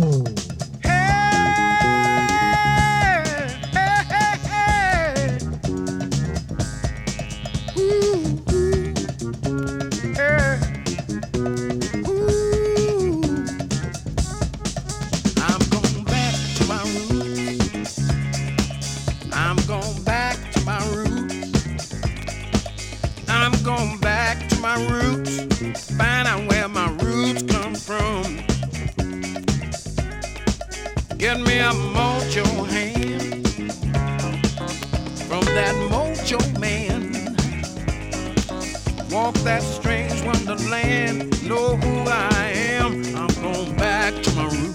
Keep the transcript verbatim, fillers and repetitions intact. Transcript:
Get me a mojo hand from that mojo man. Walk that strange wonderland. Know who I am. I'm going back to my roots.